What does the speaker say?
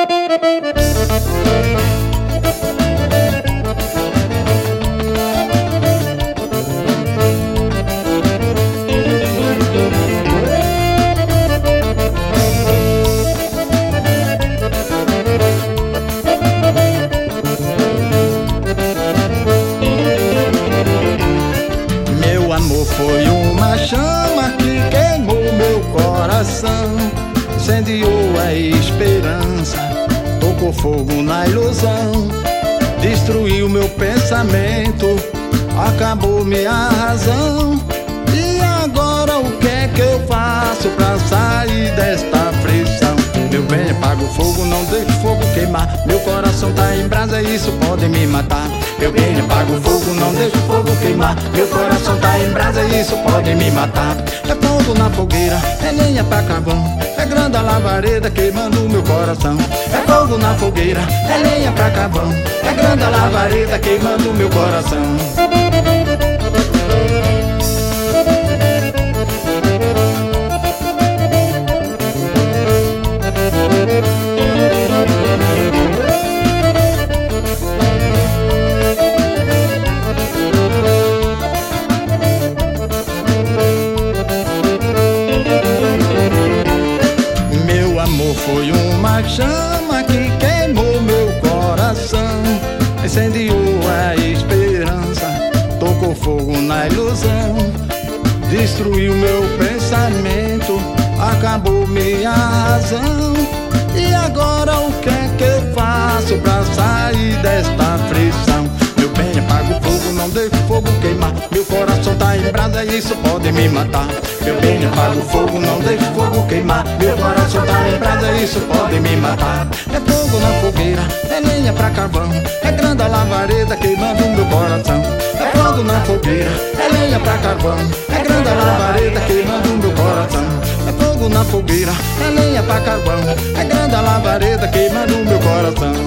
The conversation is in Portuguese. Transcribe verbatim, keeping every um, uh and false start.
Foi uma chama que queimou meu coração, incendiou a esperança, tocou fogo na ilusão, destruiu meu pensamento, acabou minha razão. E agora o que é que eu faço pra sair desta aflição? Meu bem, apaga o fogo, não deixe o fogo queimar. Meu coração tá em brasa e isso pode me matar. Meu bem, apaga o fogo, não deixe o fogo queimar. Meu coração tá em brasa e isso pode me matar. É fogo na fogueira, é lenha pra carvão, é grande a lavareda queimando meu coração. É fogo na fogueira, é lenha pra carvão, é grande a lavareda queimando meu coração. Foi uma chama que queimou meu coração, incendiou a esperança, tocou fogo na ilusão, destruiu meu pensamento, acabou minha razão. E agora o que é que eu faço pra sair desta aflição? Meu bem, apaga o fogo, não deixe o fogo queimar. Meu coração tá em brasa e isso pode me matar. Meu bem, apaga o fogo, não deixe o fogo queimar. Meu coração tá em brasa e isso pode me matar. É fogo na fogueira, é lenha pra carvão, é grande a lavareda queimando meu coração. É fogo na fogueira, é lenha pra carvão, é grande a lavareda queimando meu coração. É fogo na fogueira, é lenha pra carvão, é grande a lavareda queimando meu coração.